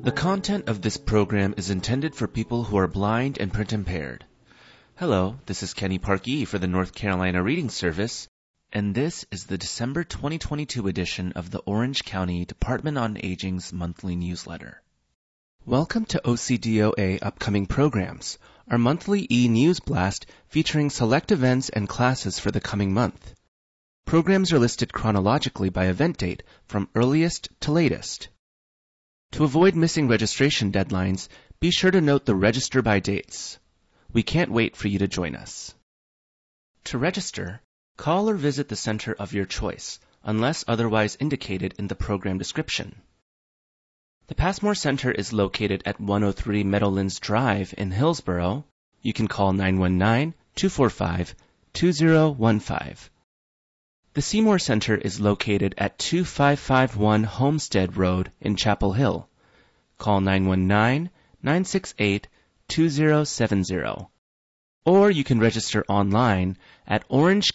The content of this program is intended for people who are blind and print impaired. Hello, this is Kenny Parkee for the North Carolina Reading Service, and this is the December 2022 edition of the Orange County Department on Aging's monthly newsletter. Welcome to OCDOA Upcoming Programs, our monthly e-news blast featuring select events and classes for the coming month. Programs are listed chronologically by event date from earliest to latest. To avoid missing registration deadlines, be sure to note the register by dates. We can't wait for you to join us. To register, call or visit the center of your choice, unless otherwise indicated in the program description. The Passmore Center is located at 103 Meadowlands Drive in Hillsborough. You can call 919-245-2015. The Seymour Center is located at 2551 Homestead Road in Chapel Hill. Call 919-968-2070. Or you can register online at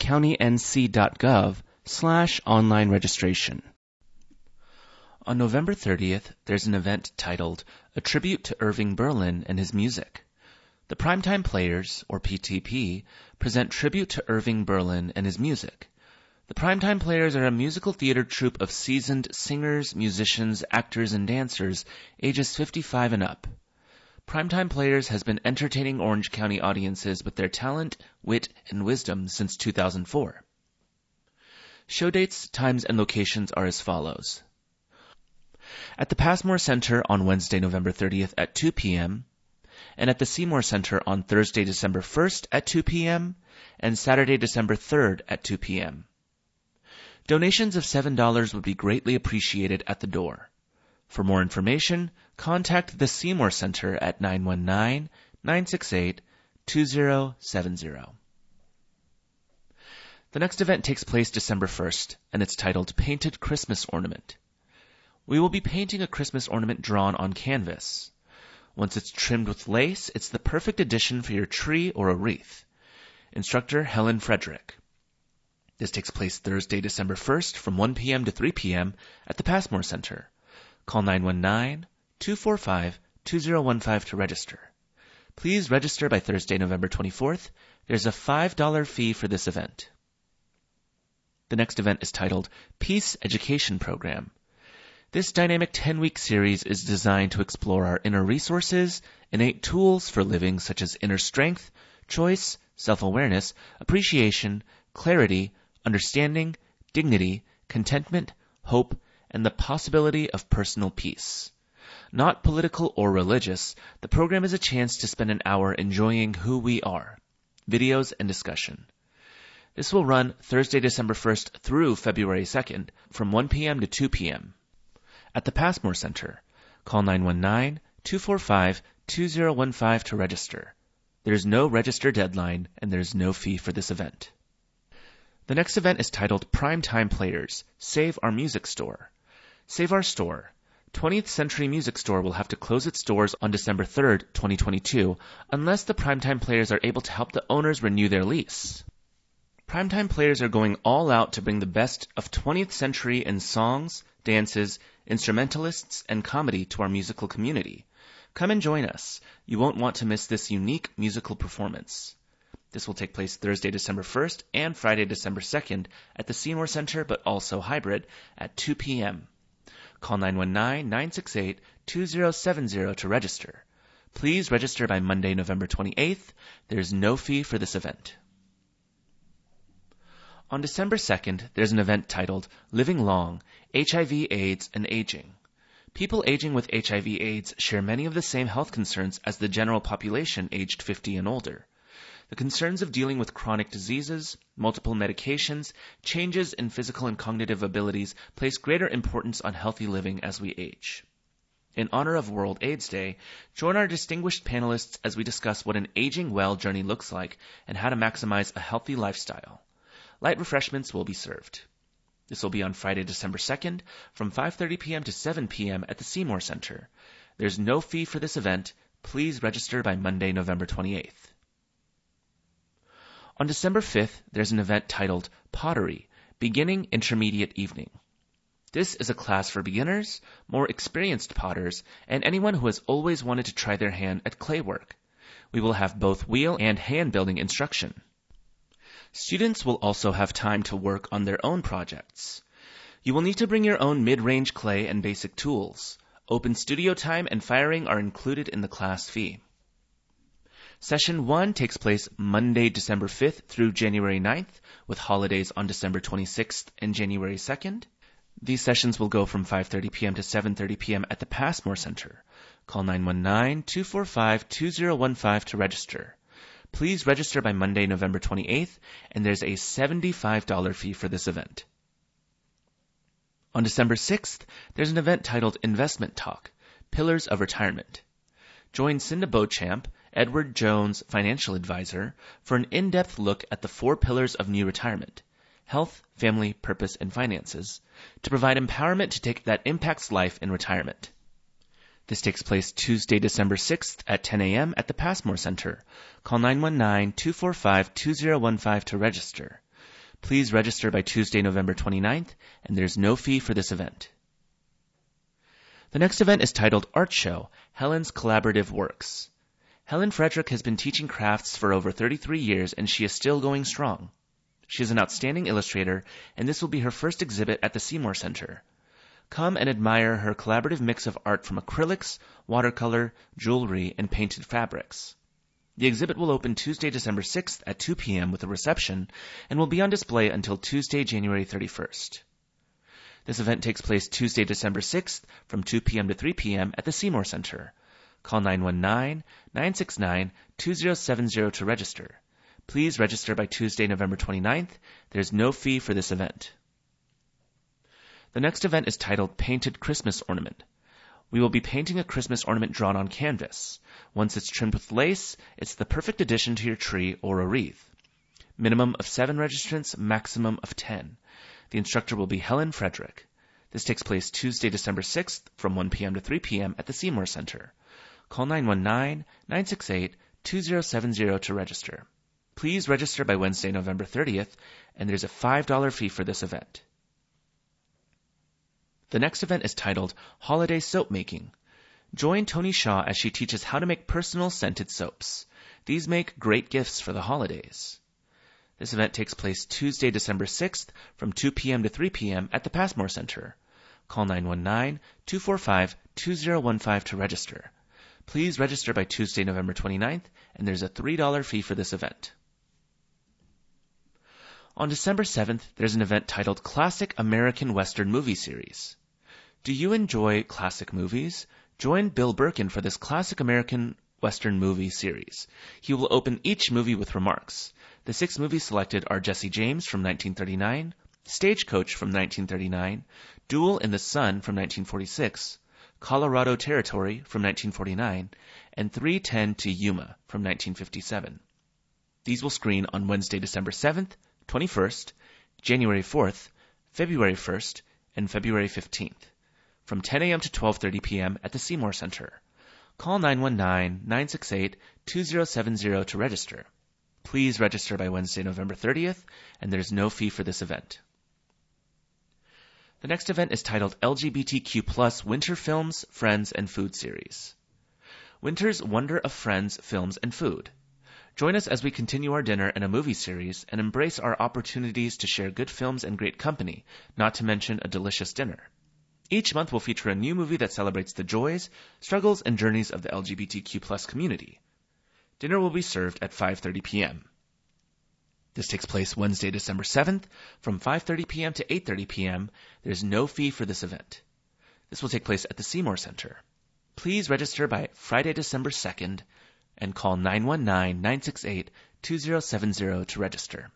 orangecountync.gov/online registration. On November 30th, there's an event titled A Tribute to Irving Berlin and His Music. The Primetime Players, or PTP, present tribute to Irving Berlin and his music. The Primetime Players are a musical theater troupe of seasoned singers, musicians, actors, and dancers ages 55 and up. Primetime Players has been entertaining Orange County audiences with their talent, wit, and wisdom since 2004. Show dates, times, and locations are as follows. At the Passmore Center on Wednesday, November 30th at 2 p.m., and at the Seymour Center on Thursday, December 1st at 2 p.m., and Saturday, December 3rd at 2 p.m. Donations of $7 would be greatly appreciated at the door. For more information, contact the Seymour Center at 919-968-2070. The next event takes place December 1st, and it's titled Painted Christmas Ornament. We will be painting a Christmas ornament drawn on canvas. Once it's trimmed with lace, it's the perfect addition for your tree or a wreath. Instructor Helen Frederick. This takes place Thursday, December 1st from 1 p.m. to 3 p.m. at the Passmore Center. Call 919-245-2015 to register. Please register by Thursday, November 24th. There's a $5 fee for this event. The next event is titled Peace Education Program. This dynamic 10-week series is designed to explore our inner resources, innate tools for living such as inner strength, choice, self-awareness, appreciation, clarity, understanding, dignity, contentment, hope, and the possibility of personal peace. Not political or religious, the program is a chance to spend an hour enjoying who we are. Videos and discussion. This will run Thursday, December 1st through February 2nd from 1 p.m. to 2 p.m. At the Passmore Center. Call 919-245-2015 to register. There's no register deadline and there's no fee for this event. The next event is titled Primetime Players, Save Our Music Store. Save Our Store. 20th Century Music Store will have to close its doors on December 3rd, 2022, unless the Primetime Players are able to help the owners renew their lease. Primetime Players are going all out to bring the best of 20th century in songs, dances, instrumentalists, and comedy to our musical community. Come and join us. You won't want to miss this unique musical performance. This will take place Thursday, December 1st and Friday, December 2nd at the Seymour Center, but also hybrid at 2 p.m. Call 919-968-2070 to register. Please register by Monday, November 28th. There's no fee for this event. On December 2nd, there's an event titled Living Long, HIV, AIDS, and Aging. People aging with HIV/AIDS share many of the same health concerns as the general population aged 50 and older. The concerns of dealing with chronic diseases, multiple medications, changes in physical and cognitive abilities place greater importance on healthy living as we age. In honor of World AIDS Day, join our distinguished panelists as we discuss what an aging well journey looks like and how to maximize a healthy lifestyle. Light refreshments will be served. This will be on Friday, December 2nd from 5:30 p.m. to 7 p.m. at the Seymour Center. There's no fee for this event. Please register by Monday, November 28th. On December 5th, there's an event titled Pottery, Beginning Intermediate Evening. This is a class for beginners, more experienced potters, and anyone who has always wanted to try their hand at clay work. We will have both wheel and hand building instruction. Students will also have time to work on their own projects. You will need to bring your own mid-range clay and basic tools. Open studio time and firing are included in the class fee. Session 1 takes place Monday, December 5th through January 9th, with holidays on December 26th and January 2nd. These sessions will go from 5:30 p.m. to 7:30 p.m. at the Passmore Center. Call 919-245-2015 to register. Please register by Monday, November 28th, and there's a $75 fee for this event. On December 6th, there's an event titled Investment Talk, Pillars of Retirement. Join Cinda Beauchamp, Edward Jones financial advisor, for an in-depth look at the 4 pillars of new retirement: health, family, purpose, and finances, to provide empowerment to take that impacts life in retirement. This takes place Tuesday, December 6th at 10 a.m. at the Passmore Center. Call 919-245-2015 to register. Please register by Tuesday, November 29th, and there's no fee for this event. The next event is titled Art Show, Helen's Collaborative Works. Helen Frederick has been teaching crafts for over 33 years, and she is still going strong. She is an outstanding illustrator, and this will be her first exhibit at the Seymour Center. Come and admire her collaborative mix of art from acrylics, watercolor, jewelry, and painted fabrics. The exhibit will open Tuesday, December 6th at 2 p.m. with a reception and will be on display until Tuesday, January 31st. This event takes place Tuesday, December 6th from 2 p.m. to 3 p.m. at the Seymour Center. Call 919-969-2070 to register. Please register by Tuesday, November 29th. There's no fee for this event. The next event is titled Painted Christmas Ornament. We will be painting a Christmas ornament drawn on canvas. Once it's trimmed with lace, it's the perfect addition to your tree or a wreath. Minimum of 7 registrants, maximum of 10. The instructor will be Helen Frederick. This takes place Tuesday, December 6th from 1 p.m. to 3 p.m. at the Seymour Center. Call 919-968-2070 to register. Please register by Wednesday, November 30th, and there's a $5 fee for this event. The next event is titled Holiday Soap Making. Join Tony Shaw as she teaches how to make personal scented soaps. These make great gifts for the holidays. This event takes place Tuesday, December 6th from 2 p.m. to 3 p.m. at the Passmore Center. Call 919-245-2015 to register. Please register by Tuesday, November 29th, and there's a $3 fee for this event. On December 7th, there's an event titled Classic American Western Movie Series. Do you enjoy classic movies? Join Bill Birkin for this Classic American Western Movie Series. He will open each movie with remarks. The 6 movies selected are Jesse James from 1939, Stagecoach from 1939, Duel in the Sun from 1946, Colorado Territory from 1949, and 3:10 to Yuma from 1957. These will screen on Wednesday, December 7th, 21st, January 4th, February 1st, and February 15th, from 10 a.m. to 12:30 p.m. at the Seymour Center. Call 919-968-2070 to register. Please register by Wednesday, November 30th, and there's no fee for this event. The next event is titled LGBTQ+ Winter Films, Friends, and Food Series. Winter's Wonder of Friends, Films, and Food. Join us as we continue our dinner and a movie series and embrace our opportunities to share good films and great company, not to mention a delicious dinner. Each month will feature a new movie that celebrates the joys, struggles, and journeys of the LGBTQ+ community. Dinner will be served at 5:30 p.m. This takes place Wednesday, December 7th from 5:30 p.m. to 8:30 p.m. There's no fee for this event. This will take place at the Seymour Center. Please register by Friday, December 2nd, and call 919-968-2070 to register.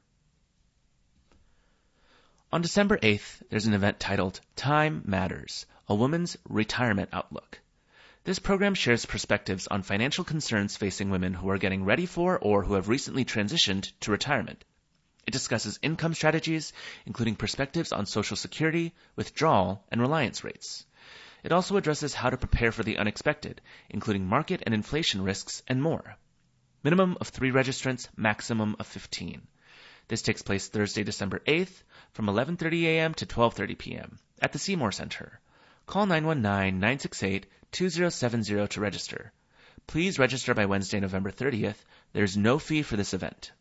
On December 8th, there's an event titled Time Matters, a Woman's Retirement Outlook. This program shares perspectives on financial concerns facing women who are getting ready for or who have recently transitioned to retirement. It discusses income strategies, including perspectives on Social Security, withdrawal, and reliance rates. It also addresses how to prepare for the unexpected, including market and inflation risks and more. Minimum of 3 registrants, maximum of 15. This takes place Thursday, December 8th from 11:30 a.m. to 12:30 p.m. at the Seymour Center. Call 919-968-2070 to register. Please register by Wednesday, November 30th. There's no fee for this event.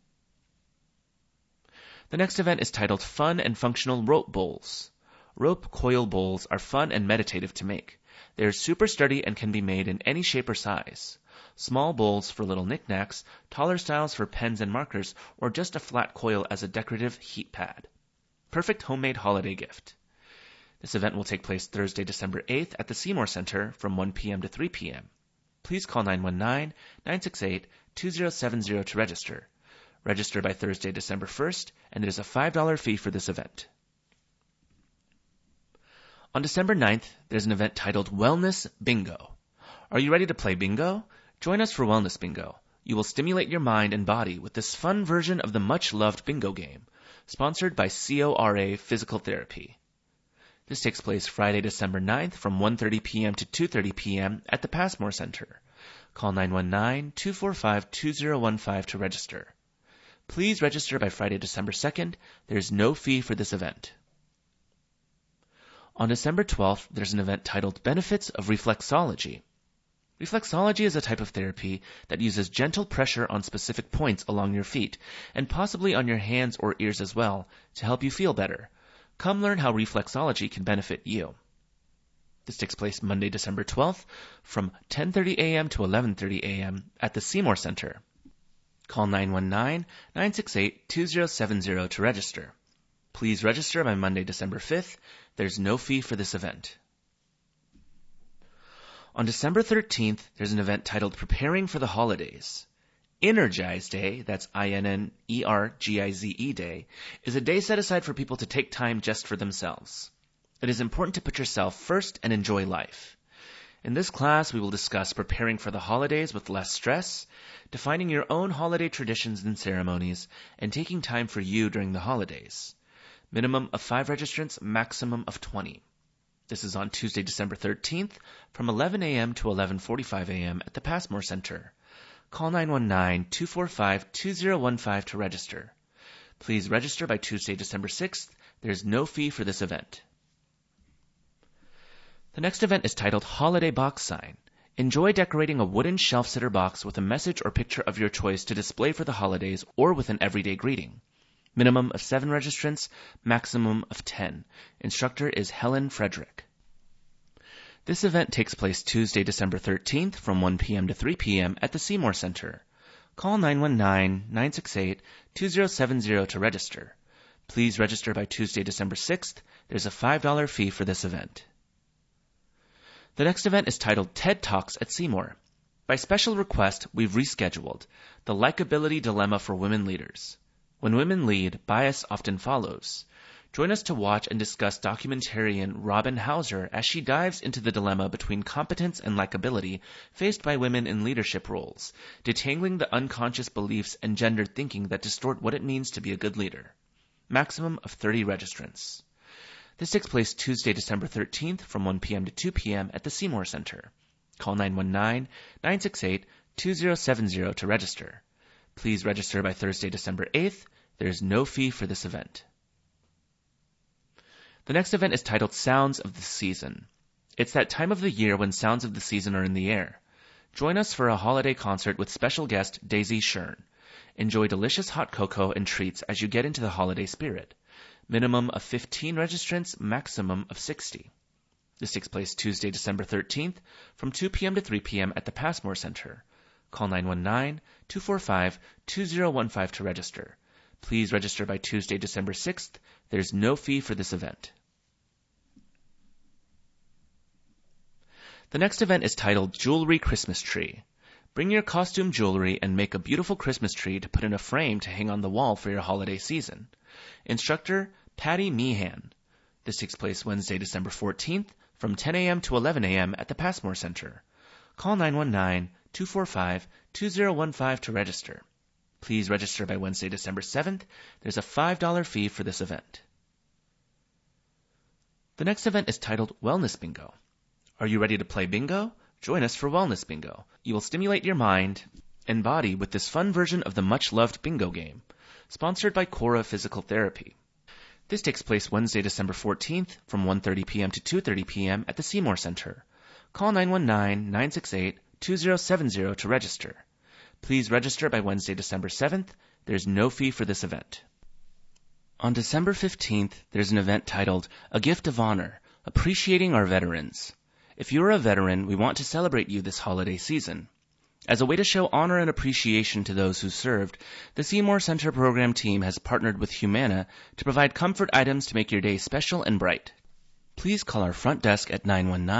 The next event is titled Fun and Functional Rope Bowls. Rope coil bowls are fun and meditative to make. They are super sturdy and can be made in any shape or size. Small bowls for little knickknacks, taller styles for pens and markers, or just a flat coil as a decorative heat pad. Perfect homemade holiday gift. This event will take place Thursday, December 8th at the Seymour Center from 1 p.m. to 3 p.m. Please call 919-968-2070 to register. Register by Thursday, December 1st, and there's a $5 fee for this event. On December 9th, there's an event titled Wellness Bingo. Are you ready to play bingo? Join us for Wellness Bingo. You will stimulate your mind and body with this fun version of the much-loved bingo game, sponsored by CORA Physical Therapy. This takes place Friday, December 9th from 1:30 p.m. to 2:30 p.m. at the Passmore Center. Call 919-245-2015 to register. Please register by Friday, December 2nd. There is no fee for this event. On December 12th, there's an event titled Benefits of Reflexology. Reflexology is a type of therapy that uses gentle pressure on specific points along your feet, and possibly on your hands or ears as well, to help you feel better. Come learn how reflexology can benefit you. This takes place Monday, December 12th from 10:30 a.m. to 11:30 a.m. at the Seymour Center. Call 919-968-2070 to register. Please register by Monday, December 5th. There's no fee for this event. On December 13th, there's an event titled Preparing for the Holidays. Energize Day, that's INNERGIZE Day, is a day set aside for people to take time just for themselves. It is important to put yourself first and enjoy life. In this class, we will discuss preparing for the holidays with less stress, defining your own holiday traditions and ceremonies, and taking time for you during the holidays. Minimum of 5 registrants, maximum of 20. This is on Tuesday, December 13th from 11 a.m. to 11:45 a.m. at the Passmore Center. Call 919-245-2015 to register. Please register by Tuesday, December 6th. There's no fee for this event. The next event is titled Holiday Box Sign. Enjoy decorating a wooden shelf-sitter box with a message or picture of your choice to display for the holidays or with an everyday greeting. Minimum of 7 registrants, maximum of 10. Instructor is Helen Frederick. This event takes place Tuesday, December 13th from 1 p.m. to 3 p.m. at the Seymour Center. Call 919-968-2070 to register. Please register by Tuesday, December 6th. There's a $5 fee for this event. The next event is titled TED Talks at Seymour. By special request, we've rescheduled The Likability Dilemma for Women Leaders. When women lead, bias often follows. Join us to watch and discuss documentarian Robin Hauser as she dives into the dilemma between competence and likability faced by women in leadership roles, detangling the unconscious beliefs and gendered thinking that distort what it means to be a good leader. Maximum of 30 registrants. This takes place Tuesday, December 13th from 1 p.m. to 2 p.m. at the Seymour Center. Call 919-968-2070 to register. Please register by Thursday, December 8th. There is no fee for this event. The next event is titled Sounds of the Season. It's that time of the year when sounds of the season are in the air. Join us for a holiday concert with special guest Daisy Shern. Enjoy delicious hot cocoa and treats as you get into the holiday spirit. Minimum of 15 registrants, maximum of 60. This takes place Tuesday, December 13th from 2 p.m. to 3 p.m. at the Passmore Center. Call 919-245-2015 to register. Please register by Tuesday, December 6th. There's no fee for this event. The next event is titled Jewelry Christmas Tree. Bring your costume jewelry and make a beautiful Christmas tree to put in a frame to hang on the wall for your holiday season. Instructor, Patty Meehan. This takes place Wednesday, December 14th from 10 a.m. to 11 a.m. at the Passmore Center. Call 919-245-2015 to register. Please register by Wednesday, December 7th. There's a $5 fee for this event. The next event is titled Wellness Bingo. Are you ready to play bingo? Join us for Wellness Bingo. You will stimulate your mind and body with this fun version of the much-loved bingo game, sponsored by CORA Physical Therapy. This takes place Wednesday, December 14th from 1:30 p.m. to 2:30 p.m. at the Seymour Center. Call 919-968-2070 to register. Please register by Wednesday, December 7th. There's no fee for this event. On December 15th, there's an event titled A Gift of Honor, Appreciating Our Veterans. If you're a veteran, we want to celebrate you this holiday season. As a way to show honor and appreciation to those who served, the Seymour Center program team has partnered with Humana to provide comfort items to make your day special and bright. Please call our front desk at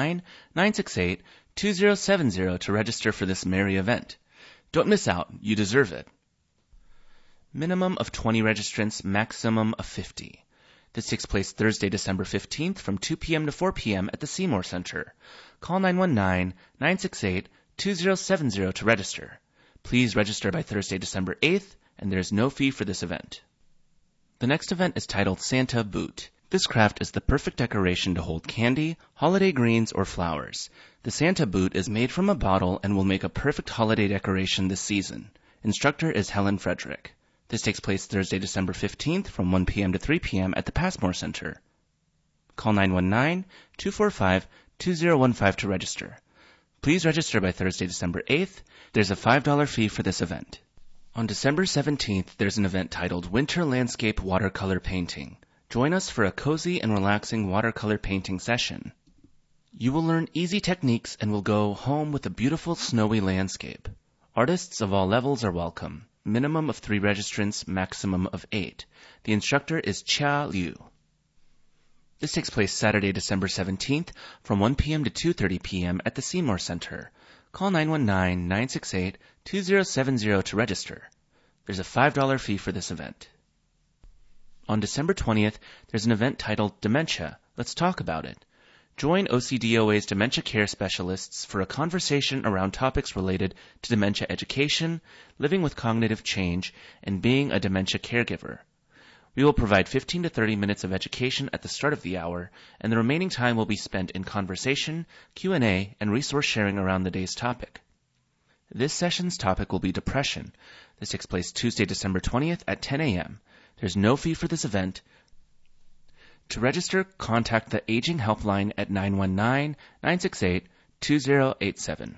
919-968-2070 to register for this merry event. Don't miss out. You deserve it. Minimum of 20 registrants, maximum of 50. This takes place Thursday, December 15th from 2 p.m. to 4 p.m. at the Seymour Center. Call 919-968-2070 to register. Please register by Thursday, December 8th, and there is no fee for this event. The next event is titled Santa Boot. This craft is the perfect decoration to hold candy, holiday greens, or flowers. The Santa Boot is made from a bottle and will make a perfect holiday decoration this season. Instructor is Helen Frederick. This takes place Thursday, December 15th from 1 p.m. to 3 p.m. at the Passmore Center. Call 919-245-2015 to register. Please register by Thursday, December 8th. There's a $5 fee for this event. On December 17th, there's an event titled Winter Landscape Watercolor Painting. Join us for a cozy and relaxing watercolor painting session. You will learn easy techniques and will go home with a beautiful snowy landscape. Artists of all levels are welcome. Minimum of 3 registrants, maximum of 8. The instructor is Chia Liu. This takes place Saturday, December 17th from 1 p.m. to 2:30 p.m. at the Seymour Center. Call 919-968-2070 to register. There's a $5 fee for this event. On December 20th, there's an event titled Dementia. Let's talk about it. Join OCDOA's dementia care specialists for a conversation around topics related to dementia education, living with cognitive change, and being a dementia caregiver. We will provide 15 to 30 minutes of education at the start of the hour, and the remaining time will be spent in conversation, Q&A, and resource sharing around the day's topic. This session's topic will be depression. This takes place Tuesday, December 20th at 10 a.m. There's no fee for this event. To register, contact the Aging Helpline at 919-968-2087.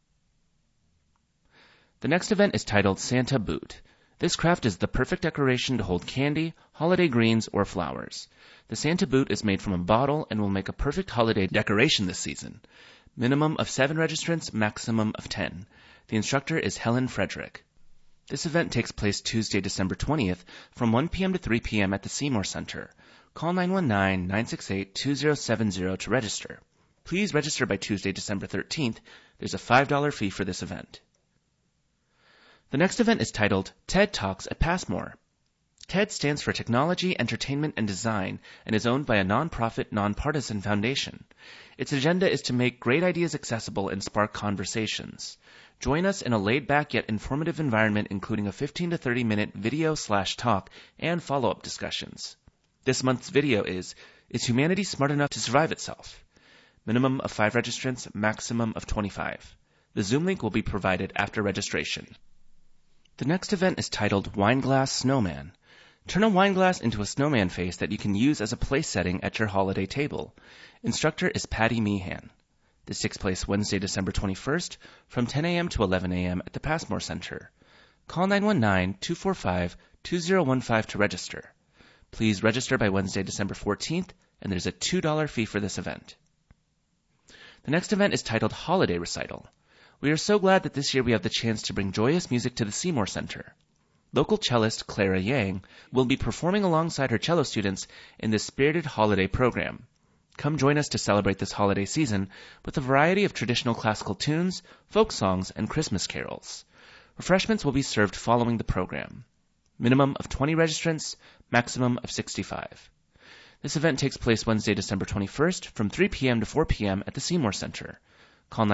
The next event is titled Santa Boot. This craft is the perfect decoration to hold candy, holiday greens, or flowers. The Santa Boot is made from a bottle and will make a perfect holiday decoration this season. Minimum of 7 registrants, maximum of 10. The instructor is Helen Frederick. This event takes place Tuesday, December 20th from 1 p.m. to 3 p.m. at the Seymour Center. Call 919-968-2070 to register. Please register by Tuesday, December 13th. There's a $5 fee for this event. The next event is titled TED Talks at Passmore. TED stands for Technology, Entertainment, and Design and is owned by a nonprofit, nonpartisan foundation. Its agenda is to make great ideas accessible and spark conversations. Join us in a laid-back yet informative environment including a 15 to 30-minute video/talk and follow-up discussions. This month's video is humanity smart enough to survive itself? Minimum of 5 registrants, maximum of 25. The Zoom link will be provided after registration. The next event is titled Wineglass Snowman. Turn a wine glass into a snowman face that you can use as a place setting at your holiday table. Instructor is Patty Meehan. This takes place Wednesday, December 21st from 10 a.m. to 11 a.m. at the Passmore Center. Call 919-245-2015 to register. Please register by Wednesday, December 14th, and there's a $2 fee for this event. The next event is titled Holiday Recital. We are so glad that this year we have the chance to bring joyous music to the Seymour Center. Local cellist Clara Yang will be performing alongside her cello students in this spirited holiday program. Come join us to celebrate this holiday season with a variety of traditional classical tunes, folk songs, and Christmas carols. Refreshments will be served following the program. Minimum of 20 registrants, maximum of 65. This event takes place Wednesday, December 21st from 3 p.m. to 4 p.m. at the Seymour Center. Call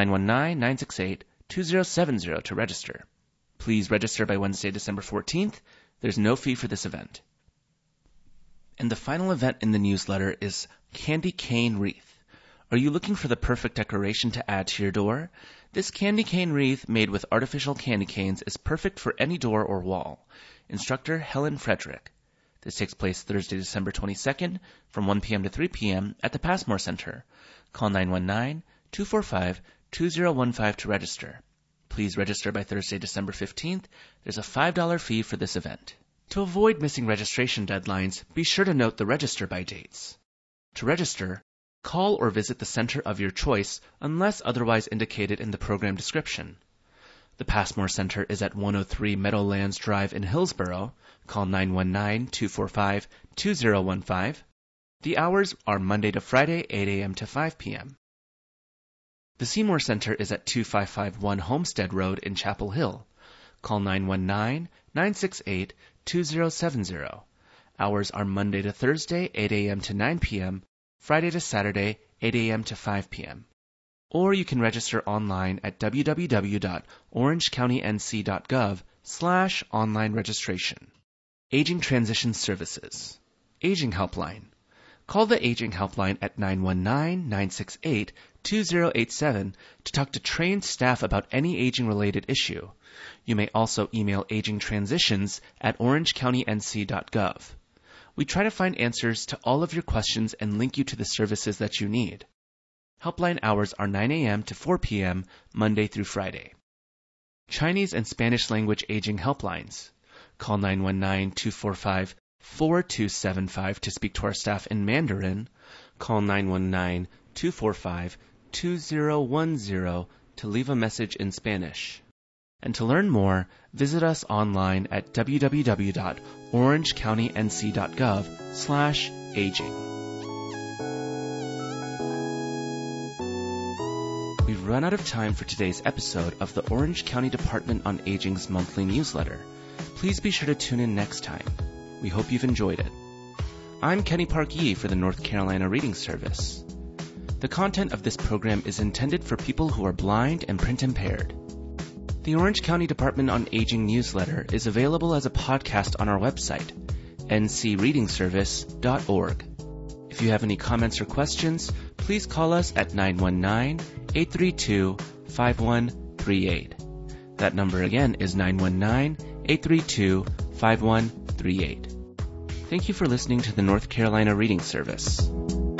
919-968-2070 to register. Please register by Wednesday, December 14th. There's no fee for this event. And the final event in the newsletter is Candy Cane Wreath. Are you looking for the perfect decoration to add to your door? This candy cane wreath made with artificial candy canes is perfect for any door or wall. Instructor Helen Frederick. This takes place Thursday, December 22nd from 1 p.m. to 3 p.m. at the Passmore Center. Call 919-245-2015 to register. Please register by Thursday, December 15th. There's a $5 fee for this event. To avoid missing registration deadlines, be sure to note the register by dates. To register, call or visit the center of your choice unless otherwise indicated in the program description. The Passmore Center is at 103 Meadowlands Drive in Hillsborough. Call 919-245-2015. The hours are Monday to Friday, 8 a.m. to 5 p.m. The Seymour Center is at 2551 Homestead Road in Chapel Hill. Call 919-968-2070. Hours are Monday to Thursday, 8 a.m. to 9 p.m., Friday to Saturday, 8 a.m. to 5 p.m. Or you can register online at www.orangecountync.gov/online registration. Aging Transition Services. Aging Helpline. Call the Aging Helpline at 919-968-2087 to talk to trained staff about any aging-related issue. You may also email agingtransitions@orangecountync.gov. We try to find answers to all of your questions and link you to the services that you need. Helpline hours are 9 a.m. to 4 p.m. Monday through Friday. Chinese and Spanish language aging helplines. Call 919-245-4275 to speak to our staff in Mandarin. Call 919-245-2010 to leave a message in Spanish. And to learn more, visit us online at www.orangecountync.gov/aging. We've run out of time for today's episode of the Orange County Department on Aging's monthly newsletter. Please be sure to tune in next time. We hope you've enjoyed it. I'm Kenny Park Yee for the North Carolina Reading Service. The content of this program is intended for people who are blind and print impaired. The Orange County Department on Aging newsletter is available as a podcast on our website, ncreadingservice.org. If you have any comments or questions, please call us at 919-832-5138. That number again is 919-832-5138. Thank you for listening to the North Carolina Reading Service.